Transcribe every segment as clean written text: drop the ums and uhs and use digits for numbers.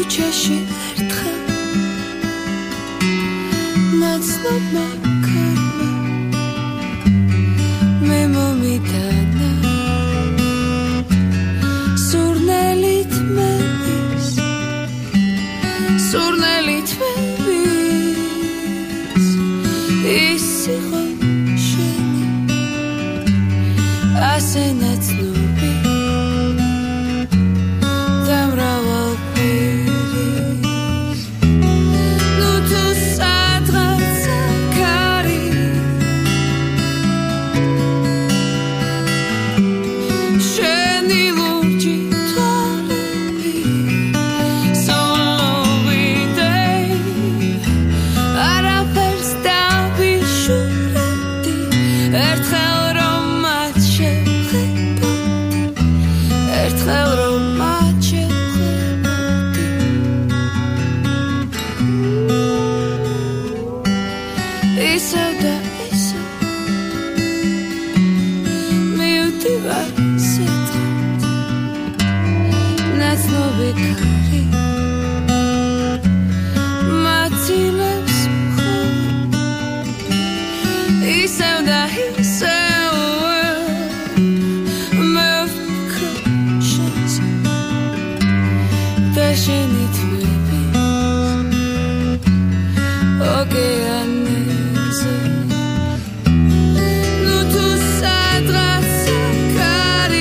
ქუჩაში ერთხელ ნაცნობმა ქარმა მე მომიტანა სურნელით მედის სურნელით მედის ის იყო შენი ასე ნაცნობი და მრავალფერის ნუ თუ სადღაცა ქარი შენი ლურჯი თვალები სოლოვიდეი არაფერს დავიშურებდი ერთხელ რომ მათ შევხედავდი ერთხელ რომ მათ შევხედავდი ისევ და ისევ მივდივარ სეტყავთ ნაცნობი ქარი მაცილებს მხოლოდ ისევ და ისევ მე ვფიქრობ შენზე და შენი თვეების ოკეანეზე ნუ თუ სადღაცა ქარი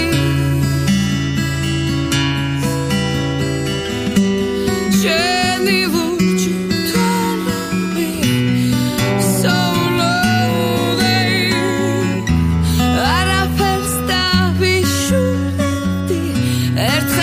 შენი ლურჯი თვალები სოლოვიდეი არაფერს დავიშურებდი ერთხელ